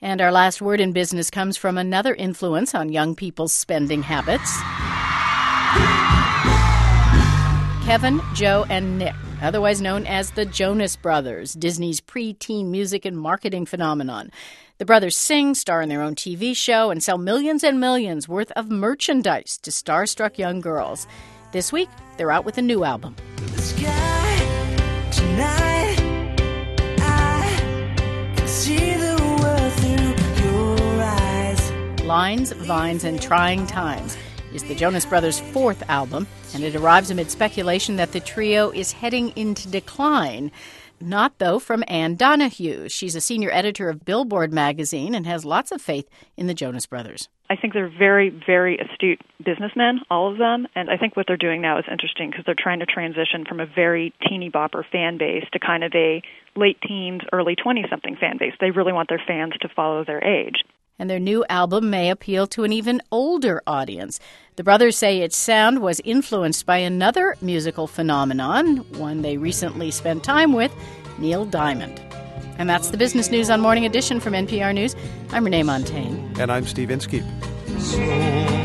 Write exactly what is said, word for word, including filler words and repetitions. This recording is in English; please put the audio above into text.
And our last word in business comes from another influence on young people's spending habits. Kevin, Joe, and Nick, otherwise known as the Jonas Brothers, Disney's pre-teen music and marketing phenomenon. The brothers sing, star in their own T V show, and sell millions and millions worth of merchandise to starstruck young girls. This week, they're out with a new album. The sky tonight, I can see the world through your eyes. Lines, Vines, and Trying Times is the Jonas Brothers' fourth album, and it arrives amid speculation that the trio is heading into decline. Not, though, from Ann Donahue. She's a senior editor of Billboard magazine and has lots of faith in the Jonas Brothers. I think they're very, very astute businessmen, all of them, and I think what they're doing now is interesting because they're trying to transition from a very teeny-bopper fan base to kind of a late teens, early twenty-something fan base. They really want their fans to follow their age. And their new album may appeal to an even older audience. The brothers say its sound was influenced by another musical phenomenon, one they recently spent time with, Neil Diamond. And that's the business news on Morning Edition from N P R News. I'm Renee Montagne. And I'm Steve Inskeep. So